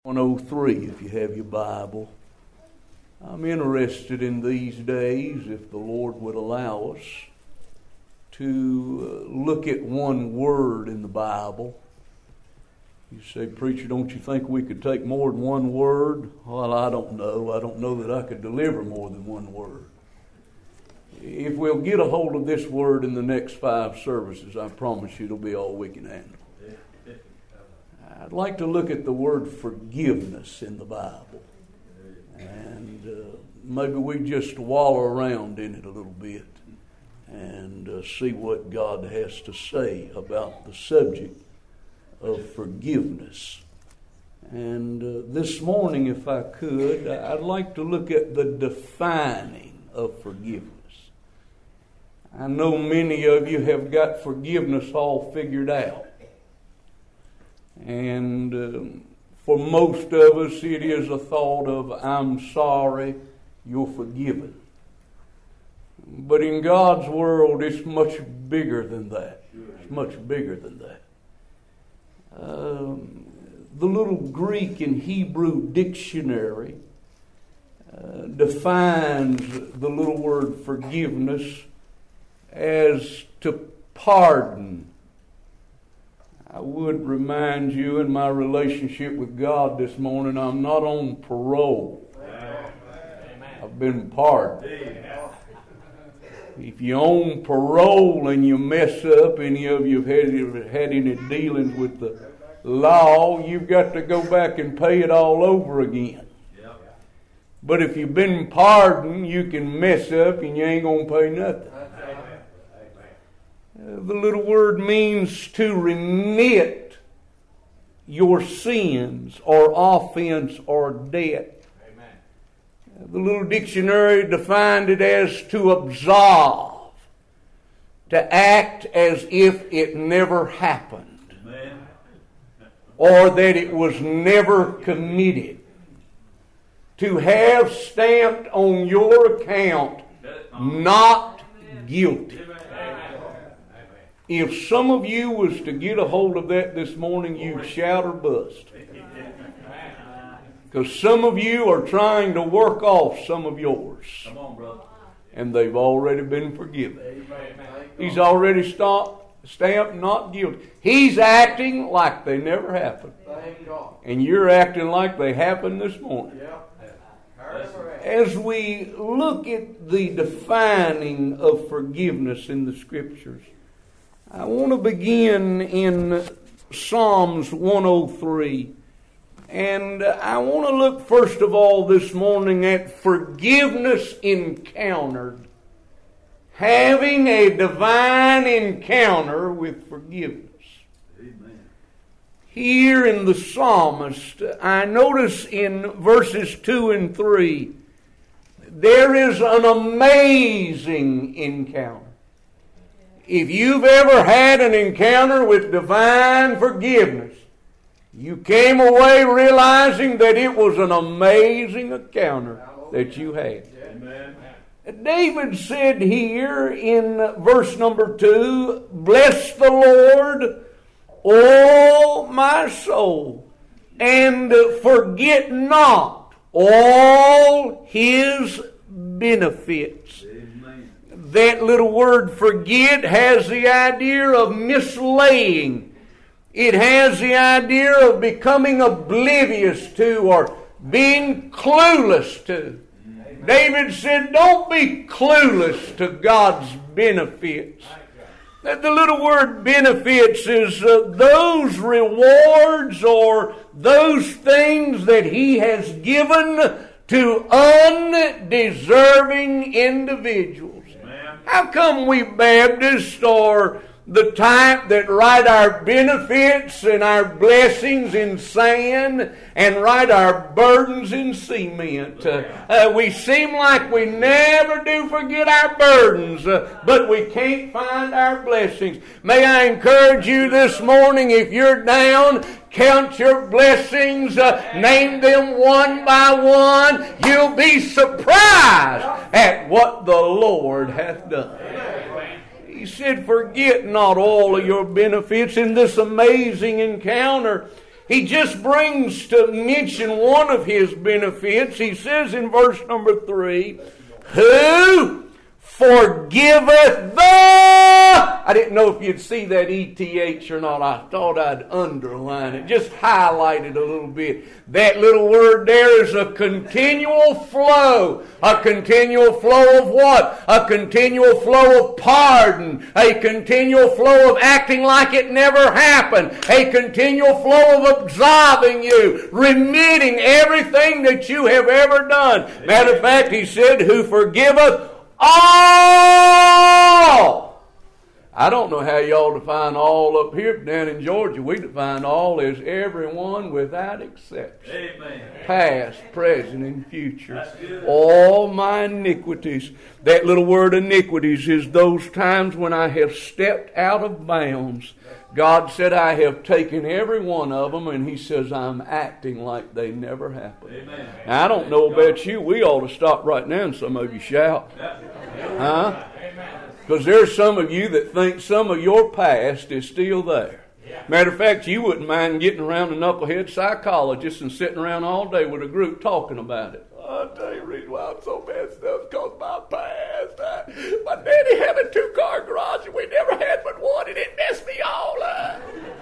103, if you have your Bible. I'm interested in these days, if the Lord would allow us, to look at one word in the Bible. You say, preacher, don't you think we could take more than one word? Well, I don't know. I don't know that I could deliver more than one word. If we'll get a hold of this word in the next 5 services, I promise you it'll be all we can handle. I'd like to look at the word forgiveness in the Bible. And maybe we just wallow around in it a little bit and see what God has to say about the subject of forgiveness. And this morning, if I could, I'd like to look at the defining of forgiveness. I know many of you have got forgiveness all figured out. And for most of us, it is a thought of, I'm sorry, you're forgiven. But in God's world, it's much bigger than that. It's much bigger than that. The little Greek and Hebrew dictionary defines the little word forgiveness as to pardon. I would remind you in my relationship with God this morning, I'm not on parole. I've been pardoned. If you're on parole and you mess up, any of you have had any dealings with the law, you've got to go back and pay it all over again. But if you've been pardoned, you can mess up and you ain't going to pay nothing. The little word means to remit your sins or offense or debt. Amen. The little dictionary defined it as to absolve, to act as if it never happened, Amen. Or that it was never committed. To have stamped on your account, not guilty. If some of you was to get a hold of that this morning, you'd shout or bust. Because some of you are trying to work off some of yours. Come on, brother. And they've already been forgiven. He's already stamped not guilty. He's acting like they never happened. And you're acting like they happened this morning. As we look at the defining of forgiveness in the Scriptures, I want to begin in Psalms 103. And I want to look first of all this morning at forgiveness encountered. Having a divine encounter with forgiveness. Amen. Here in the psalmist, I notice in verses 2 and 3, there is an amazing encounter. If you've ever had an encounter with divine forgiveness, you came away realizing that it was an amazing encounter that you had. Amen. David said here in verse number 2, bless the Lord, O my soul, and forget not all His benefits. That little word forget has the idea of mislaying. It has the idea of becoming oblivious to or being clueless to. David said, don't be clueless to God's benefits. The little word benefits is those rewards or those things that He has given to undeserving individuals. How come we Baptists are the type that write our benefits and our blessings in sand and write our burdens in cement? We seem like we never do forget our burdens, but we can't find our blessings. May I encourage you this morning, if you're down, count your blessings, name them one by one. You'll be surprised at what the Lord hath done. He said, forget not all of your benefits in this amazing encounter. He just brings to mention one of his benefits. He says in verse number 3, who forgiveth I didn't know if you'd see that ETH or not. I thought I'd underline it. Just highlight it a little bit. That little word there is a continual flow. A continual flow of what? A continual flow of pardon. A continual flow of acting like it never happened. A continual flow of absolving you. Remitting everything that you have ever done. Matter of fact, he said, who forgiveth all. I don't know how y'all define all up here, but down in Georgia, we define all as everyone without exception. Amen. Past, present, and future. All my iniquities. That little word iniquities is those times when I have stepped out of bounds. God said, I have taken every one of them, and He says, I'm acting like they never happened. Amen. Now, I don't know about you. We ought to stop right now and some of you shout. Huh? Because there's some of you that think some of your past is still there. Matter of fact, you wouldn't mind getting around a knucklehead psychologist and sitting around all day with a group talking about it. I'll tell you the reason why I'm so messed up is because of my past. My daddy had a 2-car garage and we never had but one, and it messed me all up.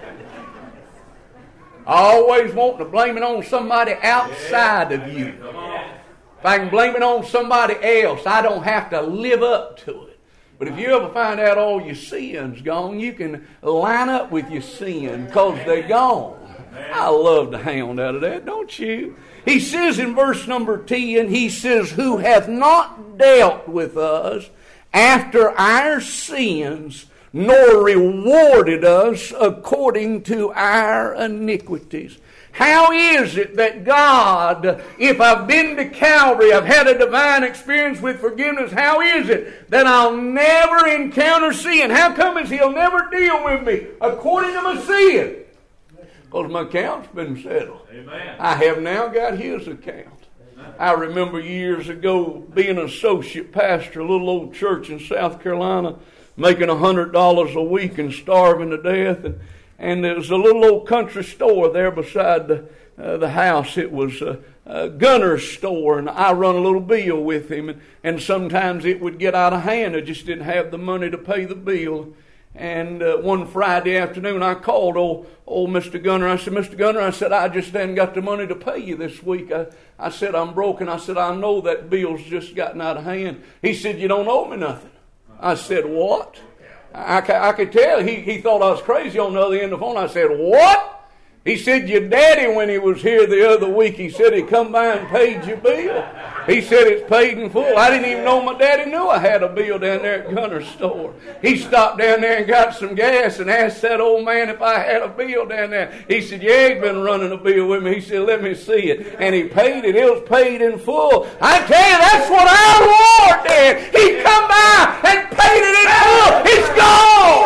Always wanting to blame it on somebody outside of you. If I can blame it on somebody else, I don't have to live up to it. But if you ever find out all your sin's gone, you can line up with your sin because they're gone. I love the hound out of that, don't you? He says in verse number 10, he says, who hath not dealt with us after our sins, nor rewarded us according to our iniquities. How is it that God, if I've been to Calvary, I've had a divine experience with forgiveness, how is it that I'll never encounter sin? How come is He'll never deal with me according to my sin? Because my account's been settled. Amen. I have now got His account. I remember years ago being an associate pastor, a little old church in South Carolina, making $100 a week and starving to death. And there was a little old country store there beside the house. It was a gunner's store, and I run a little bill with him. And sometimes it would get out of hand. I just didn't have the money to pay the bill. And one Friday afternoon, I called old Mr. Gunner. I said, Mr. Gunner, I said, I just hadn't got the money to pay you this week. I said, I'm broken. I said, I know that bill's just gotten out of hand. He said, you don't owe me nothing. I said, what? I could tell he thought I was crazy on the other end of the phone. I said, what? He said, your daddy, when he was here the other week, he said he come by and paid your bill. He said it's paid in full. I didn't even know my daddy knew I had a bill down there at Gunner's store. He stopped down there and got some gas and asked that old man if I had a bill down there. He said, yeah, he's been running a bill with me. He said, let me see it. And he paid it. It was paid in full. I tell you, that's what our Lord did. He come by and paid it in full. It's gone.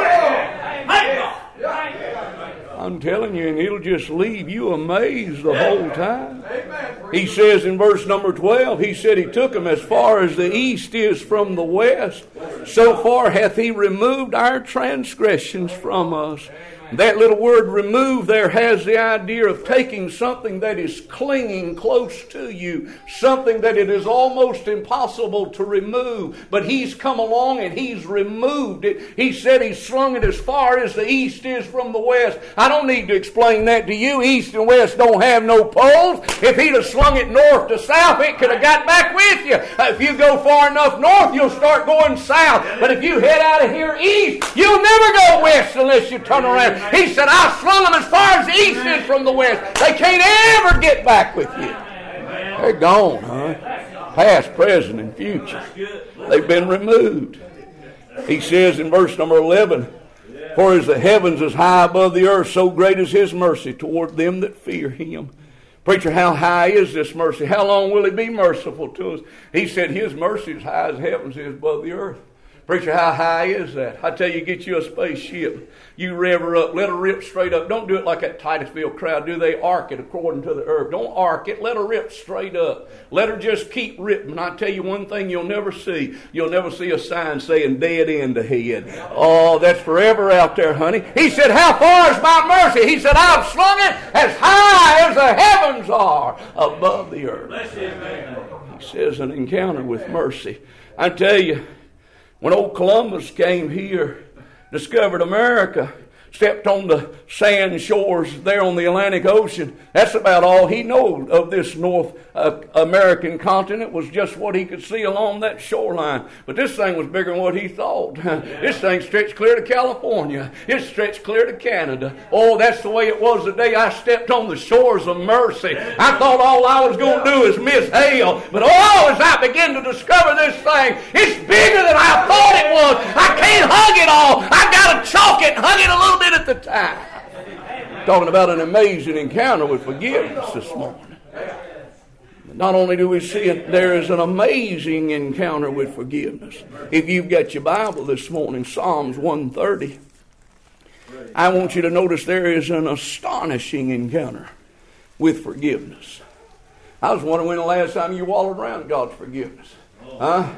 I'm telling you, and it'll just leave you amazed the whole time. He says in verse number 12, he said he took them as far as the east is from the west. So far hath He removed our transgressions from us. That little word remove there has the idea of taking something that is clinging close to you, something that it is almost impossible to remove, but He's come along and He's removed it. He said He slung it as far as the east is from the west. I don't need to explain that to you. East and west don't have no poles. If He'd have slung it north to south, it could have got back with you. If you go far enough north, you'll start going south. But if you head out of here east, you'll never go west unless you turn around. He said, I slung them as far as the east is from the west. They can't ever get back with you. They're gone, huh? Past, present, and future. They've been removed. He says in verse number 11, for as the heavens is high above the earth, so great is His mercy toward them that fear Him. Preacher, how high is this mercy? How long will He be merciful to us? He said His mercy is high as heavens is above the earth. Preacher, how high is that? I tell you, get you a spaceship. You rev her up. Let her rip straight up. Don't do it like that Titusville crowd do. They arc it according to the herb. Don't arc it. Let her rip straight up. Let her just keep ripping. And I tell you one thing you'll never see. You'll never see a sign saying dead end ahead. Oh, that's forever out there, honey. He said, how far is my mercy? He said, I've slung it as high as the heavens are above the earth. He says an encounter with mercy. I tell you, when old Columbus came here, discovered America, stepped on the sand shores there on the Atlantic Ocean, that's about all he knows of this North American continent, was just what he could see along that shoreline. But this thing was bigger than what he thought. This thing stretched clear to California. It stretched clear to Canada. Oh, that's the way it was the day I stepped on the shores of mercy. I thought all I was going to do is miss hell. But oh, as I began to discover this thing, it's bigger than I thought it was. I can't hug it all. I got to chalk it and hug it a little bit at the time. Talking about an amazing encounter with forgiveness this morning. Not only do we see it, there is an amazing encounter with forgiveness. If you've got your Bible this morning, Psalms 130, I want you to notice there is an astonishing encounter with forgiveness. I was wondering when the last time you wallowed around God's forgiveness. Huh?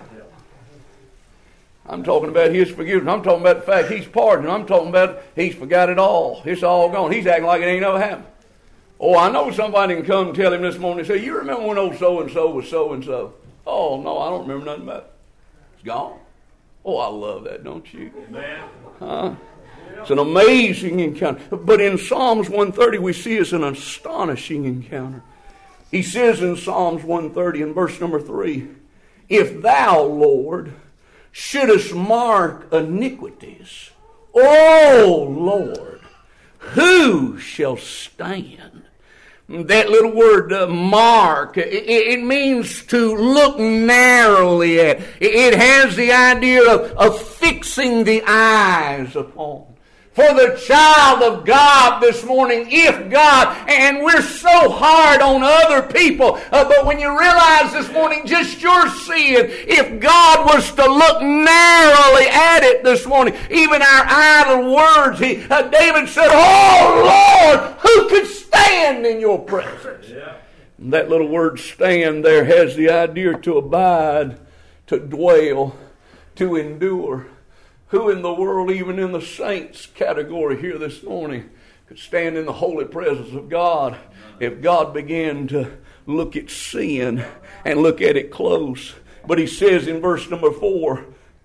I'm talking about His forgiveness. I'm talking about the fact He's pardoned. I'm talking about He's forgot it all. It's all gone. He's acting like it ain't never happened. Oh, I know somebody can come and tell him this morning and say, you remember when old so-and-so was so-and-so? Oh, no, I don't remember nothing about it. It's gone. Oh, I love that, don't you? Huh? It's an amazing encounter. But in Psalms 130, we see it's an astonishing encounter. He says in Psalms 130 in verse number 3, if thou, Lord, shouldest mark iniquities, O Lord, who shall stand? That little word, mark, it means to look narrowly at. It has the idea of fixing the eyes upon. For the child of God this morning, if God, and we're so hard on other people, but when you realize this morning just your sin, if God was to look narrowly at it this morning, even our idle words, David said, oh Lord, who could stand in your presence? Yeah. That little word stand there has the idea to abide, to dwell, to endure. Who in the world, even in the saints category here this morning, could stand in the holy presence of God if God began to look at sin and look at it close? But he says in verse number 4,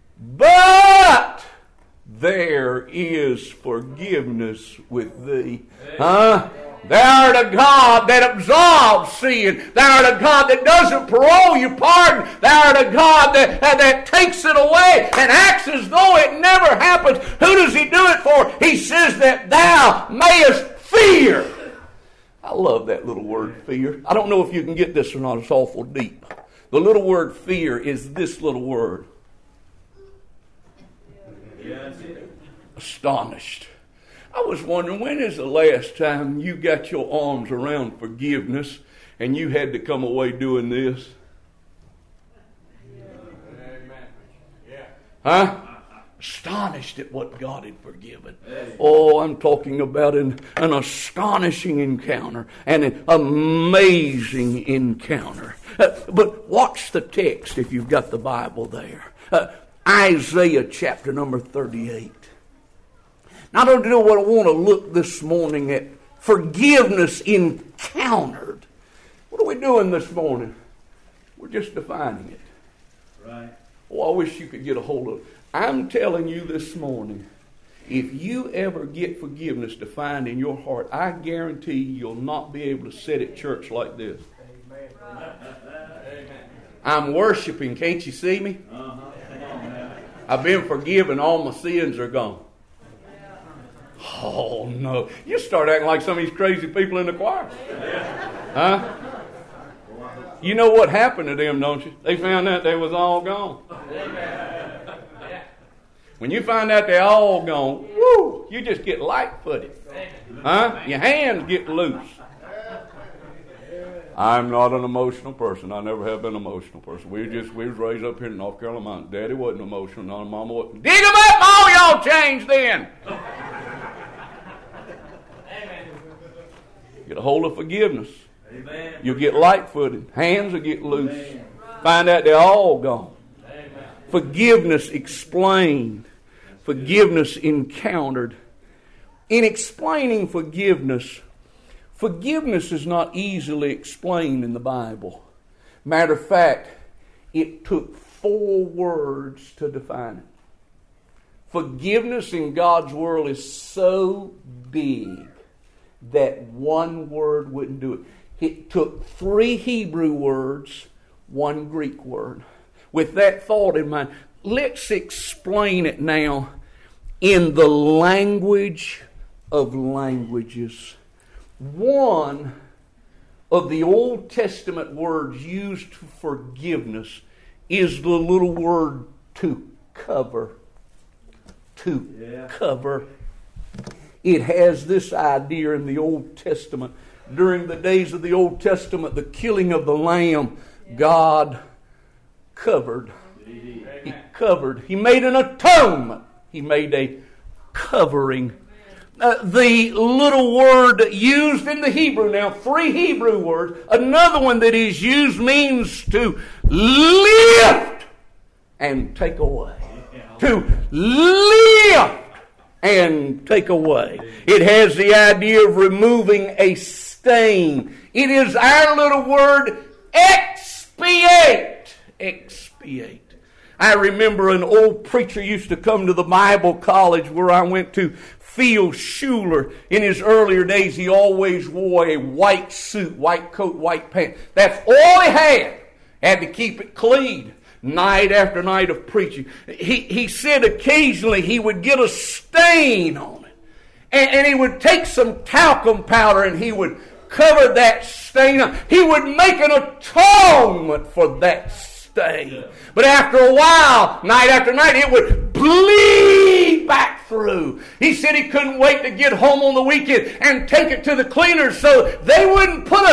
but there is forgiveness with thee. Huh? Thou art a God that absolves sin. Thou art a God that doesn't parole you pardon. Thou art a God that takes it away and acts as though it never happened. Who does He do it for? He says that thou mayest fear. I love that little word, fear. I don't know if you can get this or not. It's awful deep. The little word fear is this little word. Astonished. I was wondering, when is the last time you got your arms around forgiveness and you had to come away doing this? Huh? Astonished at what God had forgiven. Oh, I'm talking about an astonishing encounter and an amazing encounter. But watch the text if you've got the Bible there. Isaiah chapter number 38. Now, I don't know what I want to look this morning at. Forgiveness encountered. What are we doing this morning? We're just defining it. Right. Oh, I wish you could get a hold of it. I'm telling you this morning, if you ever get forgiveness defined in your heart, I guarantee you'll not be able to sit at church like this. Amen. I'm worshiping. Can't you see me? I've been forgiven. All my sins are gone. Oh, no. You start acting like some of these crazy people in the choir. Huh? You know what happened to them, don't you? They found out they was all gone. When you find out they're all gone, woo, you just get light-footed. Huh? Your hands get loose. I'm not an emotional person. I never have been an emotional person. We was raised up here in North Carolina. Daddy wasn't emotional. None of Mama wasn't. Dig them up, all y'all changed then. Get a hold of forgiveness. Amen. You'll get light-footed. Hands will get loose. Amen. Find out they're all gone. Amen. Forgiveness explained. Forgiveness encountered. In explaining forgiveness, forgiveness is not easily explained in the Bible. Matter of fact, it took 4 words to define it. Forgiveness in God's world is so big that one word wouldn't do it. It took 3 Hebrew words, 1 Greek word. With that thought in mind, let's explain it now in the language of languages. One of the Old Testament words used for forgiveness is the little word to cover. To cover. It has this idea in the Old Testament. During the days of the Old Testament, the killing of the lamb, God covered. He covered. He made an atonement. He made a covering. The little word used in the Hebrew, now 3 Hebrew words, another one that is used means to lift and take away. To lift and take away. It has the idea of removing a stain. It is our little word, expiate. Expiate. I remember an old preacher used to come to the Bible college where I went to, Phil Schuler. In his earlier days, he always wore a white suit, white coat, white pants. That's all he had. Had to keep it clean. Night after night of preaching. He said occasionally he would get a stain on it. And he would take some talcum powder and he would cover that stain up. He would make an atonement for that stain. But after a while, night after night, it would bleed back through. He said he couldn't wait to get home on the weekend and take it to the cleaners so they wouldn't put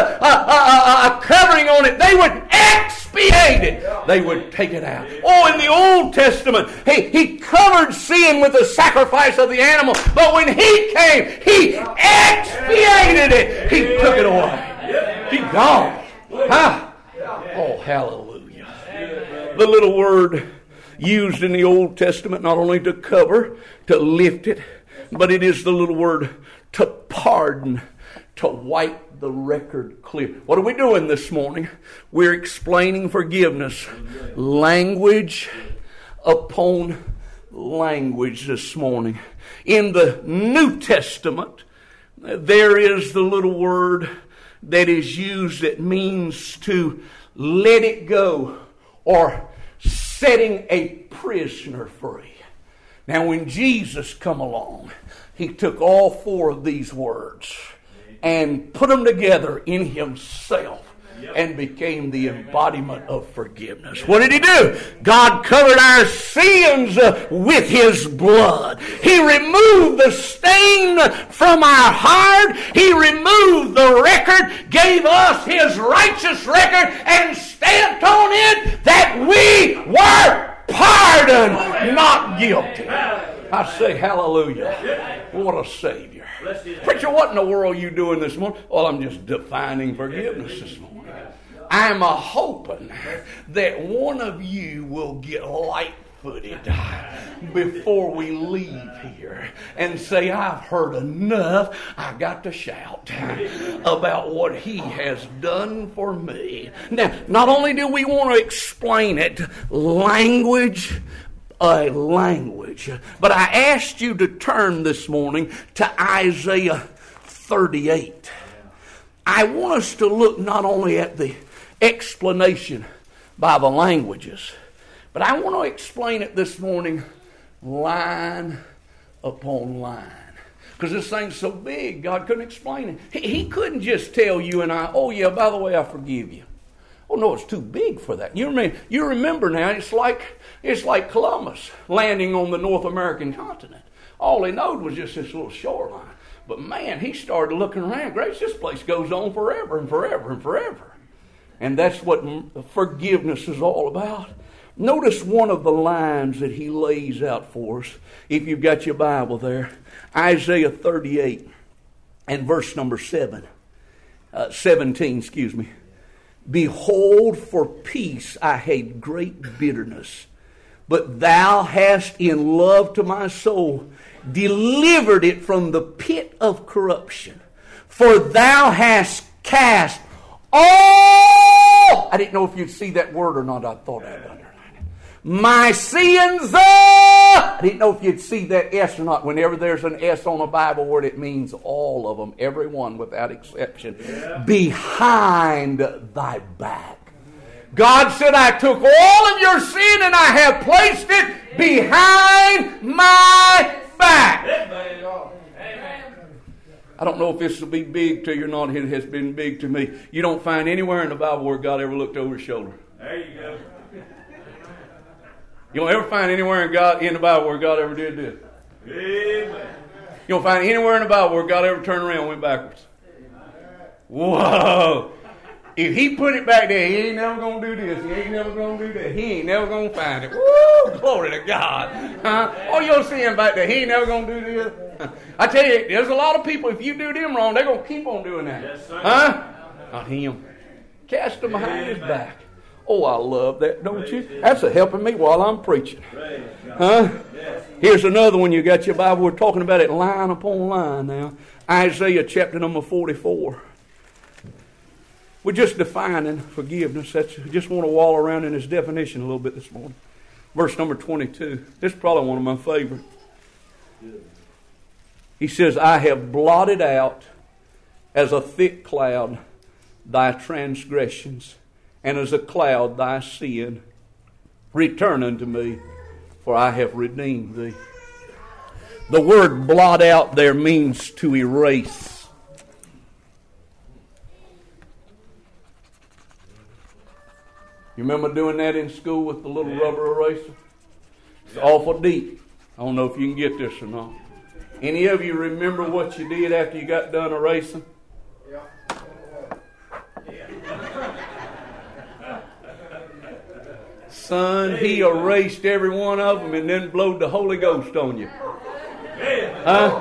a covering on it. They would expiate it. They would take it out. Oh, in the Old Testament, he covered sin with the sacrifice of the animal. But when he came, he expiated it. He took it away. He gone. Huh? Oh, hallelujah. The little word used in the Old Testament not only to cover, to lift it, but it is the little word to pardon, to wipe the record clear. What are we doing this morning? We're explaining forgiveness. Language upon language this morning. In the New Testament, there is the little word that is used that means to let it go, or setting a prisoner free. Now when Jesus come along, he took all 4 of these words and put them together in himself and became the embodiment of forgiveness. What did he do? God covered our sins with his blood. He removed the stain from our heart. He removed the record, gave us his righteous record, and stamped on it that we were pardoned, not guilty. I say hallelujah. What a Savior. Preacher, what in the world are you doing this morning? Well, I'm just defining forgiveness this morning. I'm hoping that one of you will get light-footed before we leave here and say, I've heard enough. I got to shout about what he has done for me. Now, not only do we want to explain it, language, but I asked you to turn this morning to Isaiah 38. I want us to look not only at the explanation by the languages, but I want to explain it this morning line upon line. Because this thing's so big, God couldn't explain it. He couldn't just tell you and I, oh yeah, by the way, I forgive you. Oh no, it's too big for that. You remember now, it's like Columbus landing on the North American continent. All he knowed was just this little shoreline. But man, he started looking around. Grace, this place goes on forever and forever and forever. And that's what forgiveness is all about. Notice one of the lines that he lays out for us. If you've got your Bible there. Isaiah 38 and verse number 17. Behold, for peace I hate great bitterness. But thou hast in love to my soul delivered it from the pit of corruption. For thou hast cast all... I didn't know if you'd see that word or not. I thought I'd underline it. My sins. I didn't know if you'd see that S or not. Whenever there's an S on a Bible word, it means all of them. Every one without exception. Yeah. Behind thy back. God said, I took all of your sin and I have placed it behind my back. I don't know if this will be big to you or not. It has been big to me. You don't find anywhere in the Bible where God ever looked over his shoulder. There you go. You don't ever find anywhere in the Bible where God ever did this. Amen. You don't find anywhere in the Bible where God ever turned around and went backwards. Whoa. If he put it back there, he ain't never going to do this. He ain't never going to do that. He ain't never going to find it. Woo! Glory to God. Huh? Oh, you're seeing back there. He ain't never going to do this. I tell you, there's a lot of people, if you do them wrong, they're going to keep on doing that. Yes, sir. Huh? Not him. Cast him behind his back. Oh, I love that, don't you? That's helping me while I'm preaching. Huh? Here's another one. You got your Bible. We're talking about it line upon line now. Isaiah chapter number 44. We're just defining forgiveness. Just want to walk around in his definition a little bit this morning. Verse number 22. This is probably one of my favorite. He says, I have blotted out as a thick cloud thy transgressions, and as a cloud thy sin. Return unto me, for I have redeemed thee. The word blot out there means to erase. You remember doing that in school with the little rubber eraser? It's awful deep. I don't know if you can get this or not. Any of you remember what you did after you got done erasing? Son, he erased every one of them and then blowed the Holy Ghost on you. Huh?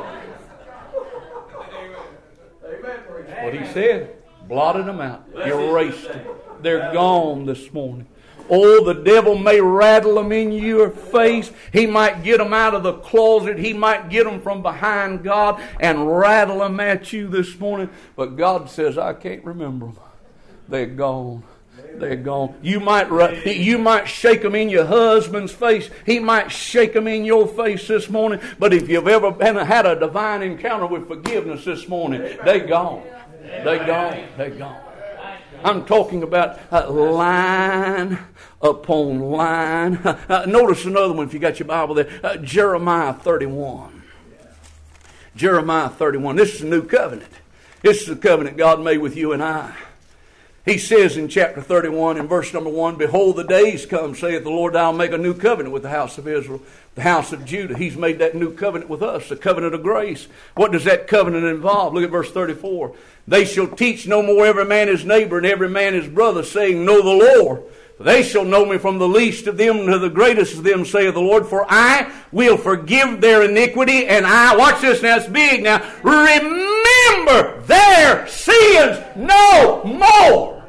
What he said. Blotted them out. Erased them. They're gone this morning. Oh, the devil may rattle them in your face. He might get them out of the closet. He might get them from behind God and rattle them at you this morning. But God says, I can't remember them. They're gone. They're gone. You might shake them in your husband's face. He might shake them in your face this morning. But if you've ever had a divine encounter with forgiveness this morning, they're gone. They're gone. They're gone. I'm talking about line upon line. Notice another one if you got your Bible there. Jeremiah 31. Jeremiah 31. This is a new covenant. This is the covenant God made with you and I. He says in chapter 31 in verse number 1, Behold, the days come, saith the Lord, I'll make a new covenant with the house of Israel, the house of Judah. He's made that new covenant with us, the covenant of grace. What does that covenant involve? Look at verse 34. They shall teach no more every man his neighbor and every man his brother, saying, Know the Lord. They shall know me from the least of them to the greatest of them, saith the Lord. For I will forgive their iniquity, and I, watch this now, it's big now, remember their sins no more.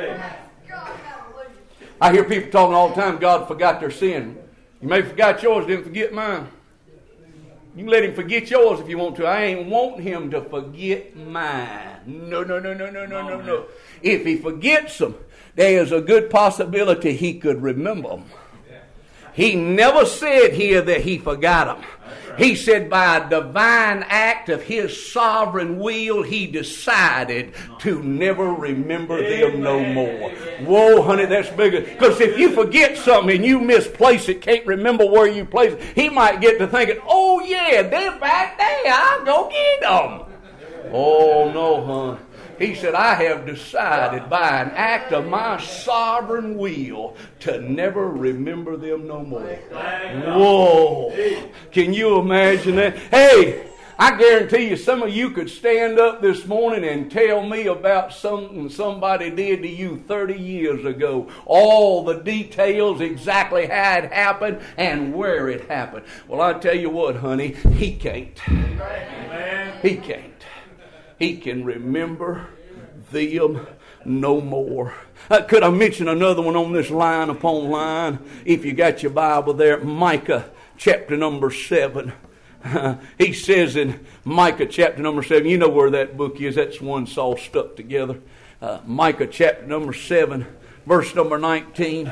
I hear people talking all the time, God forgot their sin. You may have forgot yours, didn't forget mine. You can let him forget yours if you want to. I ain't want him to forget mine. No. If he forgets them, there is a good possibility he could remember them. He never said here that he forgot them. He said by a divine act of his sovereign will, he decided to never remember them no more. Whoa, honey, that's bigger. Because if you forget something and you misplace it, can't remember where you placed it, he might get to thinking, oh yeah, they're back there, I'll go get them. Oh no, hon. He said, I have decided by an act of my sovereign will to never remember them no more. Whoa. Can you imagine that? Hey, I guarantee you some of you could stand up this morning and tell me about something somebody did to you 30 years ago. All the details, exactly how it happened and where it happened. Well, I tell you what, honey, he can't. He can't. He can remember them no more. Could I mention another one on this line upon line? If you got your Bible there, Micah chapter number 7. He says in Micah chapter number 7, you know where that book is. That's one that's all stuck together. Micah chapter number 7, verse number 19.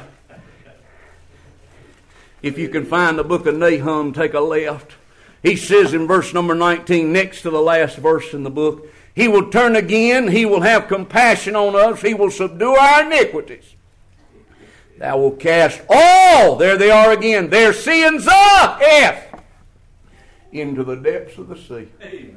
If you can find the book of Nahum, take a left. He says in verse number 19, next to the last verse in the book, He will turn again, He will have compassion on us, He will subdue our iniquities. Thou will cast all, there they are again, their sins up, F, into the depths of the sea.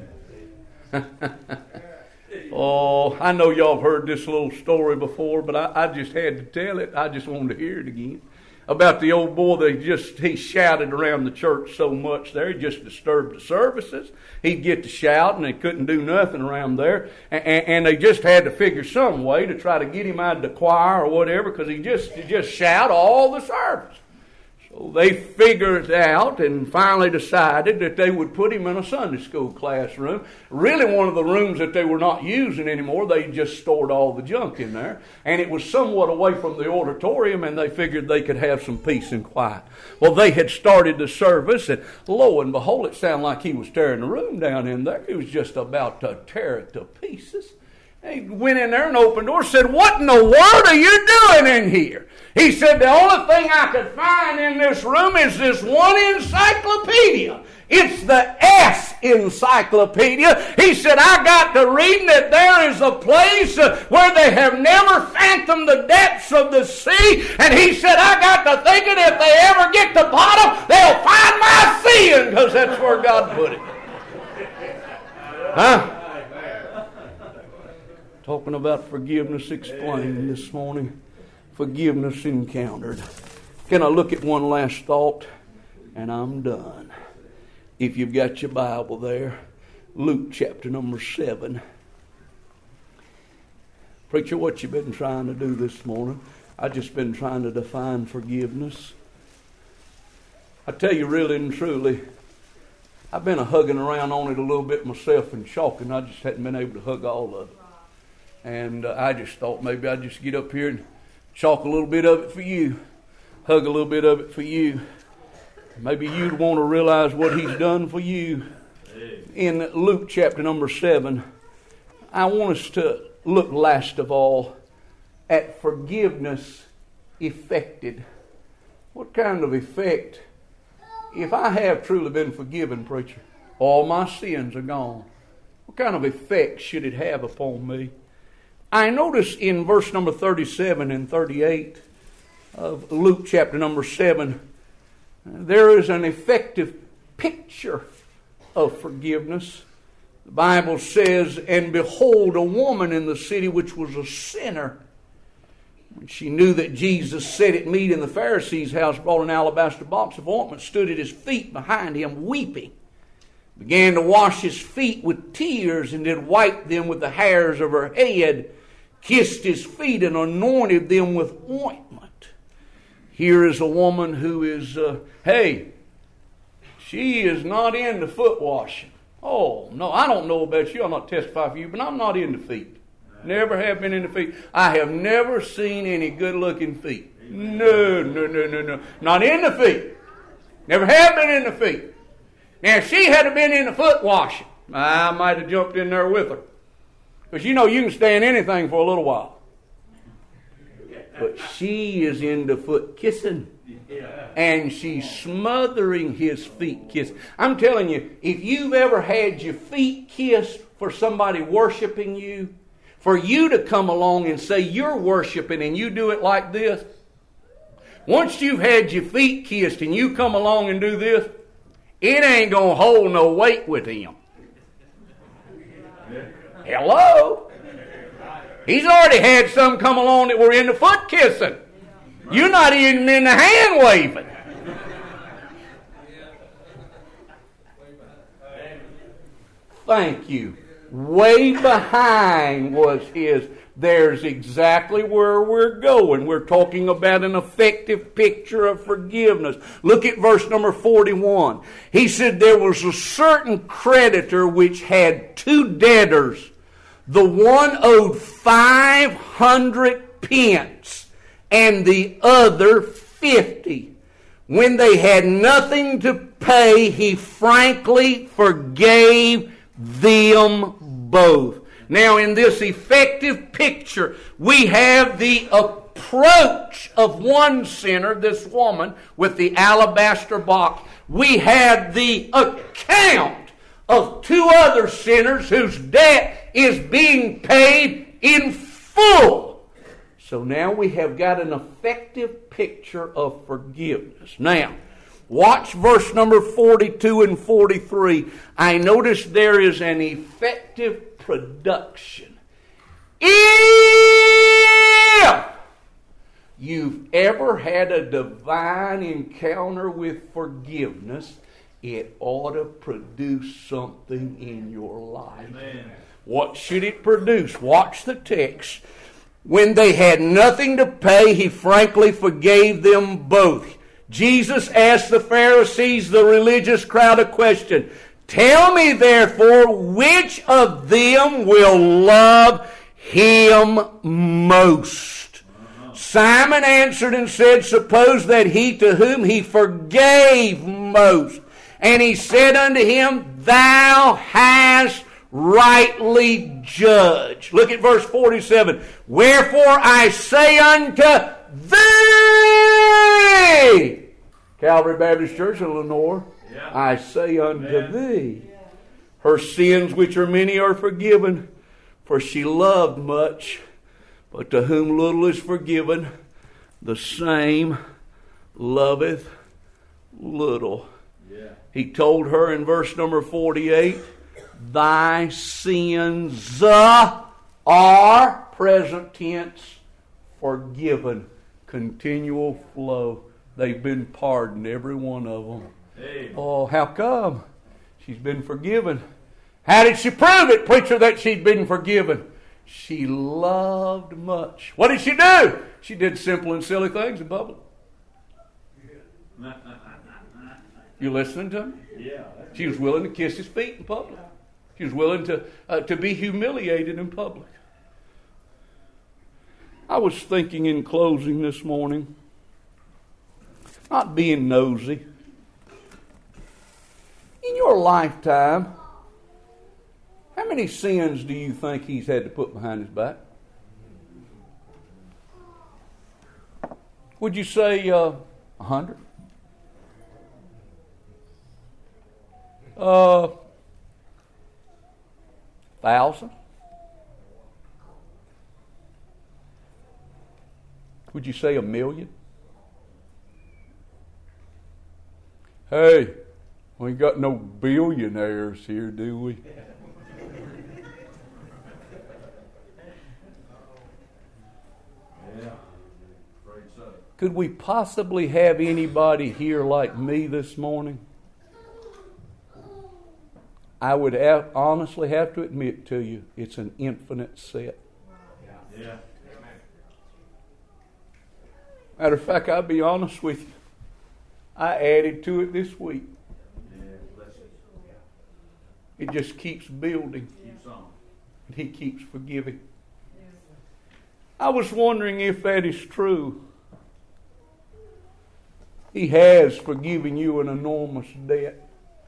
Oh, I know y'all have heard this little story before, but I just had to tell it. I just wanted to hear it again. About the old boy that he shouted around the church so much there, he just disturbed the services. He'd get to shout and they couldn't do nothing around there. And they just had to figure some way to try to get him out of the choir or whatever, because he just shout all the service. So they figured it out and finally decided that they would put him in a Sunday school classroom. Really one of the rooms that they were not using anymore. They just stored all the junk in there. And it was somewhat away from the auditorium, and they figured they could have some peace and quiet. Well, they had started the service, and lo and behold, it sounded like he was tearing the room down in there. He was just about to tear it to pieces. He went in there and opened the door and said, "What in the world are you doing in here?" He said, "The only thing I could find in this room is this one encyclopedia. It's the S encyclopedia." He said, "I got to reading that there is a place where they have never fathomed the depths of the sea." And he said, "I got to thinking if they ever get to bottom, they'll find my sin, because that's where God put it." Huh? Talking about forgiveness explained this morning. Forgiveness encountered. Can I look at one last thought? And I'm done. If you've got your Bible there, Luke chapter number 7. Preacher, what you been trying to do this morning? I've just been trying to define forgiveness. I tell you really and truly, I've been hugging around on it a little bit myself and chalking. I just hadn't been able to hug all of it. And I just thought maybe I'd just get up here and chalk a little bit of it for you. Hug a little bit of it for you. Maybe you'd want to realize what He's done for you. In Luke chapter number 7, I want us to look last of all at forgiveness effected. What kind of effect? If I have truly been forgiven, preacher, all my sins are gone. What kind of effect should it have upon me? I notice in verse number 37 and 38 of Luke chapter number 7, there is an effective picture of forgiveness. The Bible says, "And behold, a woman in the city which was a sinner, when she knew that Jesus sat at meat in the Pharisee's house, brought an alabaster box of ointment, stood at His feet behind Him, weeping. Began to wash His feet with tears, and did wipe them with the hairs of her head, kissed His feet, and anointed them with ointment." Here is a woman who is, she is not into foot washing. Oh, no, I don't know about you. I'm not testifying for you, but I'm not into feet. Never have been into feet. I have never seen any good-looking feet. No. Not into feet. Never have been into feet. Now, if she had been into foot washing, I might have jumped in there with her. Because you know you can stand anything for a little while. But she is into foot kissing. And she's smothering His feet kissing. I'm telling you, if you've ever had your feet kissed for somebody worshiping you, for you to come along and say you're worshiping and you do it like this, once you've had your feet kissed and you come along and do this, it ain't going to hold no weight with Him. Hello? He's already had some come along that were into foot kissing. You're not even in the hand waving. Thank you. Way behind was his. There's exactly where we're going. We're talking about an effective picture of forgiveness. Look at verse number 41. He said there was a certain creditor which had 2 debtors. The one owed 500 pence and the other 50. When they had nothing to pay, he frankly forgave them both. Now, in this effective picture, we have the approach of one sinner, this woman, with the alabaster box. We have the account of 2 other sinners whose debt is being paid in full. So now we have got an effective picture of forgiveness. Now, watch verse number 42 and 43. I notice there is an effective production. If you've ever had a divine encounter with forgiveness, it ought to produce something in your life. Amen. What should it produce? Watch the text. When they had nothing to pay, he frankly forgave them both. Jesus asked the Pharisees, the religious crowd, a question. Tell me, therefore, which of them will love him most? Simon answered and said, suppose that he to whom he forgave most. And he said unto him, thou hast rightly judged. Look at verse 47. Wherefore I say unto thee, Calvary Baptist Church in Lenore, I say unto thee, her sins which are many are forgiven, for she loved much. But to whom little is forgiven, the same loveth little. Yeah. He told her in verse number 48, thy sins are, present tense, forgiven. Continual flow. They've been pardoned, every one of them. Amen. Oh, how come? She's been forgiven. How did she prove it, preacher, that she'd been forgiven? She loved much. What did she do? She did simple and silly things in public. You listening to me? Yeah. She was willing to kiss his feet in public. She was willing to be humiliated in public. I was thinking in closing this morning, not being nosy. In your lifetime, how many sins do you think he's had to put behind his back? Would you say 100? 1,000? Would you say 1,000,000? Hey, we ain't got no billionaires here, do we? Yeah. Could we possibly have anybody here like me this morning? I would honestly have to admit to you, it's an infinite set. Yeah. Matter of fact, I'll be honest with you. I added to it this week. It just keeps building. And he keeps forgiving. I was wondering if that is true. He has forgiven you an enormous debt.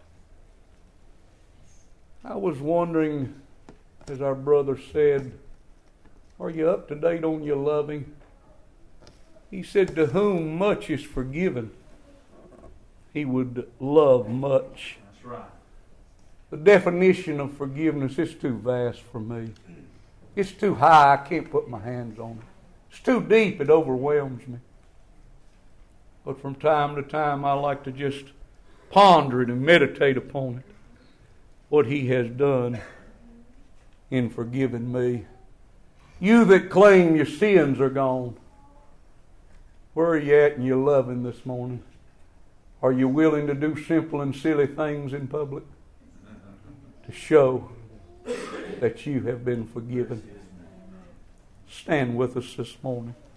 I was wondering, as our brother said, are you up to date on your loving? He said, to whom much is forgiven, he would love much. That's right. The definition of forgiveness is too vast for me. It's too high, I can't put my hands on it. It's too deep, it overwhelms me. But from time to time, I like to just ponder it and meditate upon it. What he has done in forgiving me. You that claim your sins are gone, where are you at in your loving this morning? Are you willing to do simple and silly things in public? to show that you have been forgiven. Stand with us this morning.